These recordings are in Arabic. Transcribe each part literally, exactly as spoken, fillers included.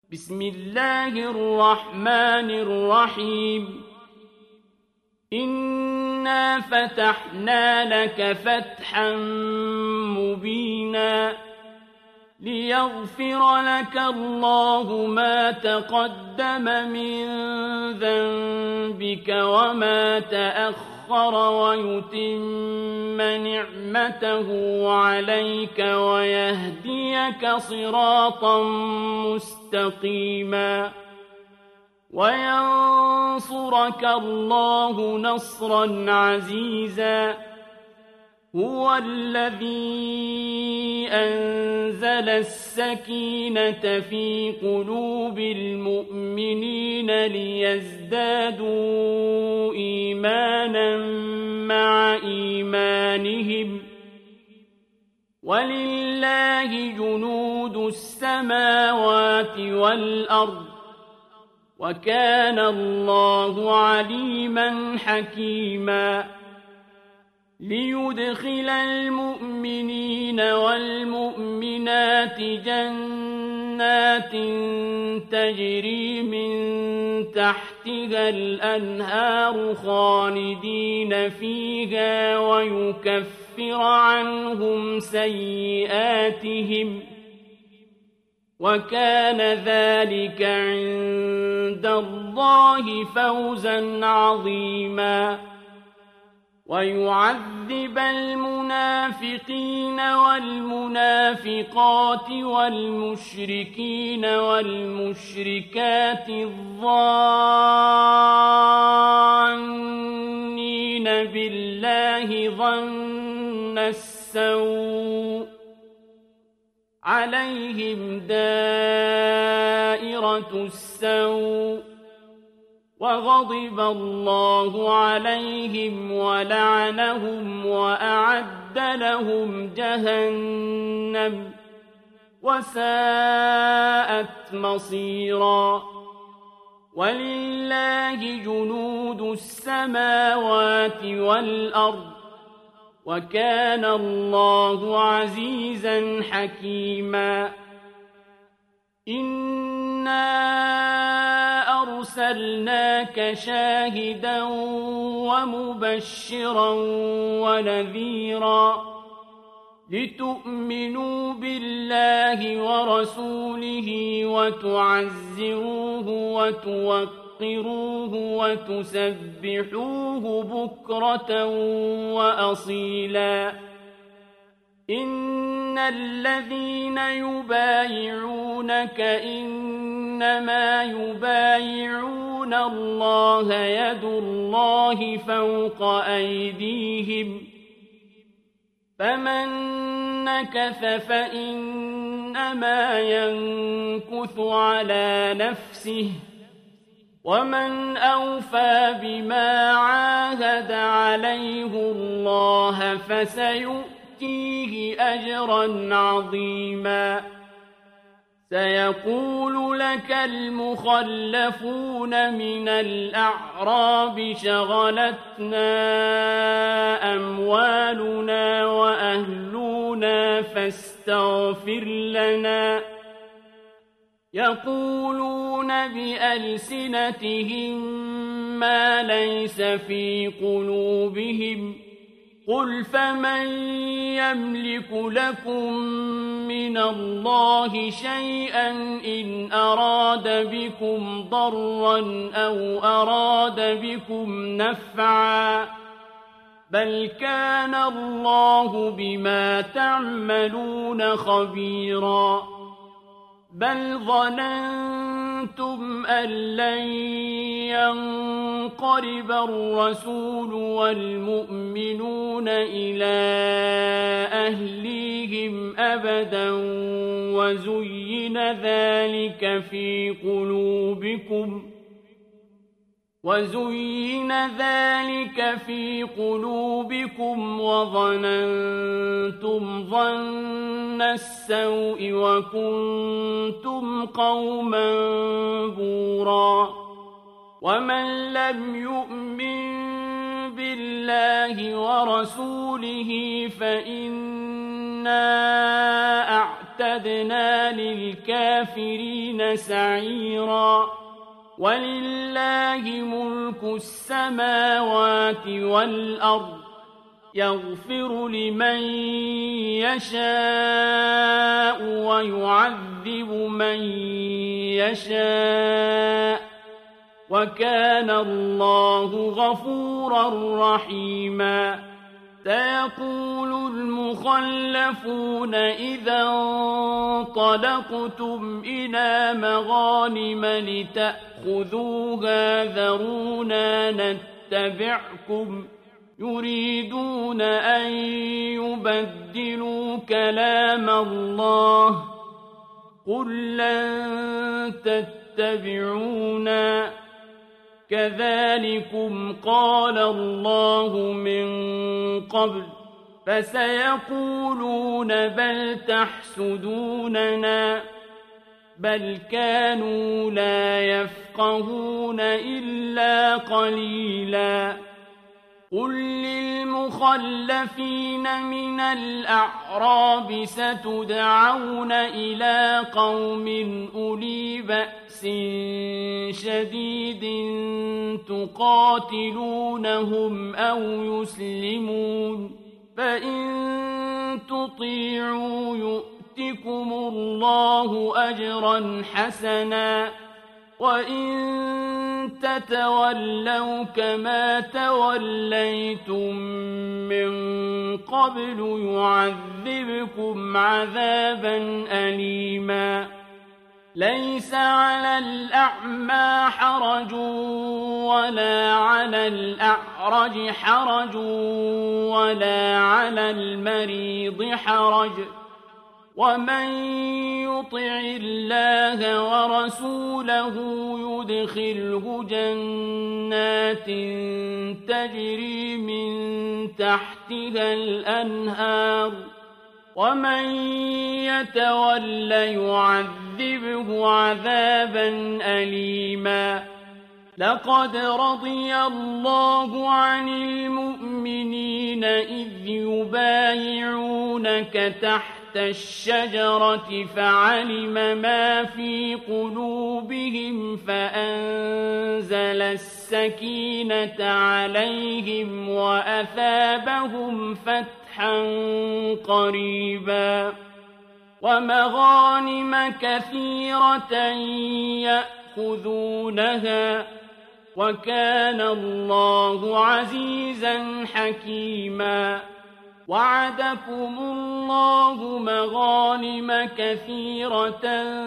بسم الله الرحمن الرحيم إنا فتحنا لك فتحا مبينا ليغفر لك الله ما تقدم من ذنبك وما تأخر ويتم نعمته عليك ويهديك صراطا مستقيما وينصرك الله نصرا عزيزا هو الذي أنزل السكينة في قلوب المؤمنين ليزدادوا إيمانا مع إيمانهم ولله جنود السماوات والأرض وكان الله عليما حكيما ليدخل المؤمنين والمؤمنات جنات تجري من تحتها الأنهار خالدين فيها ويكفر عنهم سيئاتهم وكان ذلك عند الله فوزا عظيما ويعذب المنافقين والمنافقات والمشركين والمشركات الظانين بالله ظن السوء عليهم دائرة السوء وغضب الله عليهم ولعنهم وأعد لهم جهنم وساءت مصيرا ولله جنود السماوات والأرض وكان الله عزيزا حكيما إنا أرسلناك شاهدا ومبشرا ونذيرا لتؤمنوا بالله ورسوله وتعزروه وتوقروه وتسبحوه بكرة وأصيلا إن الذين يبايعونك إنما يبايعون الله يد الله فوق أيديهم فمن نكث فإنما ينكث على نفسه ومن أوفى بما عاهد عليه الله فسيؤتيه فيه أجرا عظيما سيقول لك المخلفون من الأعراب شغلتنا أموالنا وأهلنا فاستغفر لنا يقولون بألسنتهم ما ليس في قلوبهم قل فمن يملك لكم من الله شيئا إن أراد بكم ضرا أو أراد بكم نفعا بل كان الله بما تعملون خبيرا بل ظننتم أن لن ينقلب الرسول والمؤمنون إلى أهليهم أبدا وزين ذلك في قلوبكم وزين ذلك في قلوبكم وظننتم ظن السوء وكنتم قوما بورا ومن لم يؤمن بالله ورسوله فإنا أعتقد وأعتدنا للكافرين سعيرا ولله ملك السماوات والأرض يغفر لمن يشاء ويعذب من يشاء وكان الله غفورا رحيما سيقول المخلفون إذا انطلقتم إلى مغانم لتأخذوها ذرونا نتبعكم يريدون أن يبدلوا كلام الله قل لن تتبعونا كذلكم قال الله من قبل فسيقولون بل تحسدوننا بل كانوا لا يفقهون إلا قليلا قل للمخلفين من الأعراب ستدعون إلى قوم أولي بأس شديد تقاتلونهم أو يسلمون فإن تطيعوا يؤتكم الله أجرا حسنا وإن تتولوا كما توليتم من قبل يعذبكم عذابا أليما ليس على الأعمى حرج ولا على الأعرج حرج ولا على المريض حرج ومن يطع الله ورسوله يدخله جنات تجري من تحتها الأنهار ومن يتول يعذبه عذابا أليما لقد رضي الله عن المؤمنين إذ يبايعونك تحت الشجرة فعلم ما في قلوبهم فأنزل السكينة عليهم وأثابهم فتحا قريبا ومغانم كثيرة يأخذونها وكان الله عزيزا حكيما وعدكم الله مغانم كثيرة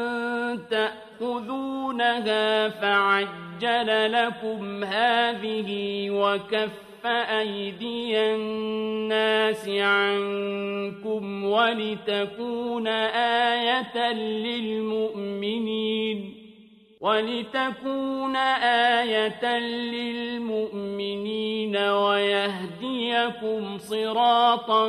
تأخذونها فعجل لكم هذه وكف أيدي الناس عنكم ولتكون آية للمؤمنين ولتكون آية للمؤمنين ويهديكم صراطا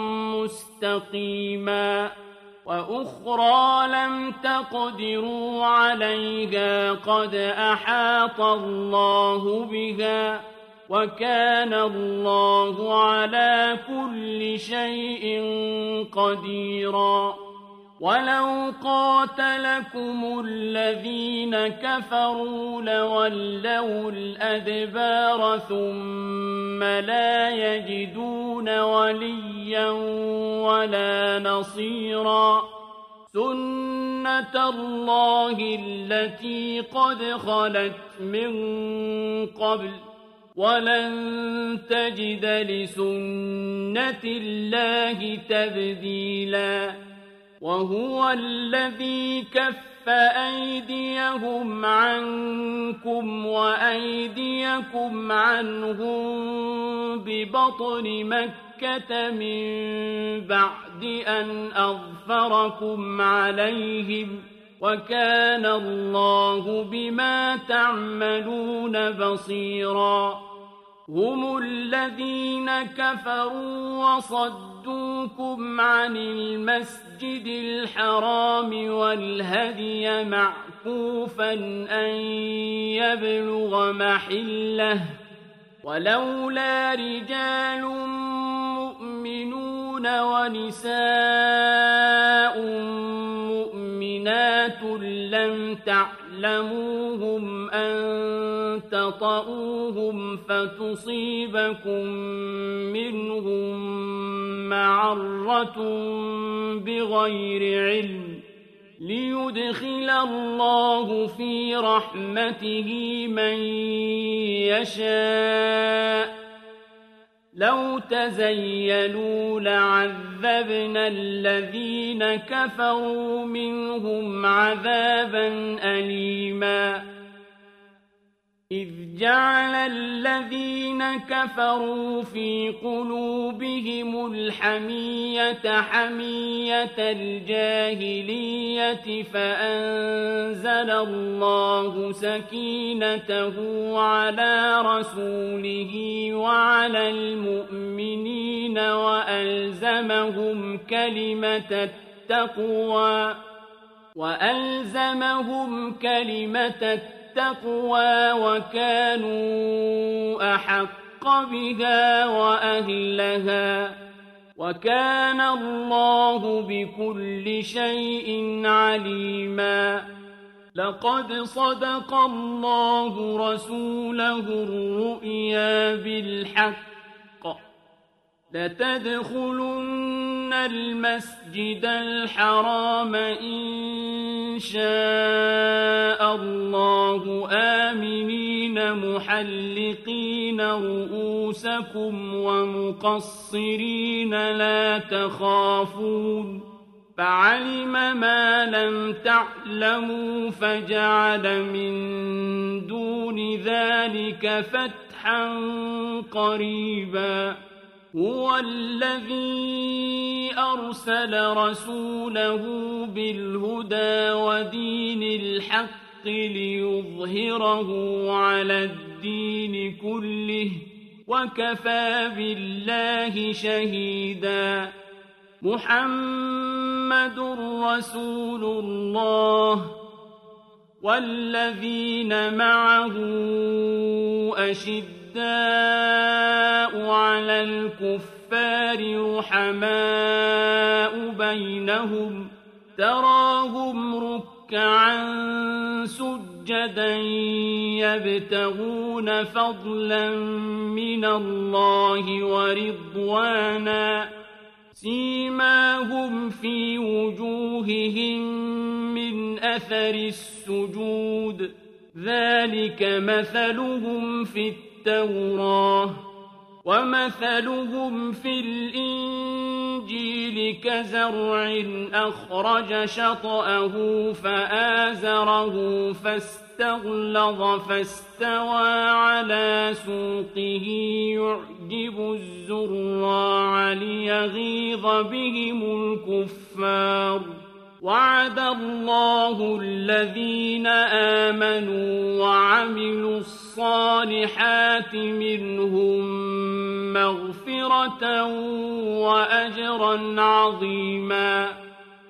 مستقيما وأخرى لم تقدروا عليها قد أحاط الله بها وكان الله على كل شيء قديرا ولو قاتلكم الذين كفروا لولوا الأدبار ثم لا يجدون وليا ولا نصيرا سنة الله التي قد خلت من قبل ولن تجد لسنة الله تبديلا وهو الذي كف أيديهم عنكم وأيديكم عنهم ببطن مكة من بعد أن أظفركم عليهم وكان الله بما تعملون بصيرا هم الذين كفروا وصدوكم عن المسجد الحرام والهدي معكوفا أن يبلغ محله ولولا رجال مؤمنون ونساء لم تعلموهم أن تطؤوهم فتصيبكم منهم معرة بغير علم ليدخل الله في رحمته من يشاء لو تزيلوا لعذبنا الذين كفروا منهم عذابا أليما إذ جعل الذين كفروا في قلوبهم الحمية حمية الجاهلية فأنزل الله سكينته على رسوله وعلى المؤمنين وألزمهم كلمة التقوى وألزمهم كلمة التقوى التقوى وكانوا أحق بها وأهلها وكان الله بكل شيء عليما لقد صدق الله رسوله الرؤيا بالحق لتدخلن المسجد الحرام إن شاء الله آمنين محلقين رؤوسكم ومقصرين لا تخافون فعلم ما لم تعلموا فجعل من دون ذلك فتحا قريبا هو الذي أرسل رسوله بالهدى ودين الحق ليظهره على الدين كله وكفى بالله شهيدا محمد رسول الله والذين معه أشداء على الكفار رحماء بينهم تراهم ركعا سجدا يبتغون فضلا من الله ورضوانا سيماهم في وجوههم من أثر السجود ذلك مثلهم في التوراة ومثلهم في الإنجيل كزرع أخرج شطأه فآزره فاستغلظ فاستوى على سوقه يعجب الزراع ليغيظ بهم الكفار وعد الله الذين آمنوا وعملوا الصالحات منهم مغفرة وأجرا عظيما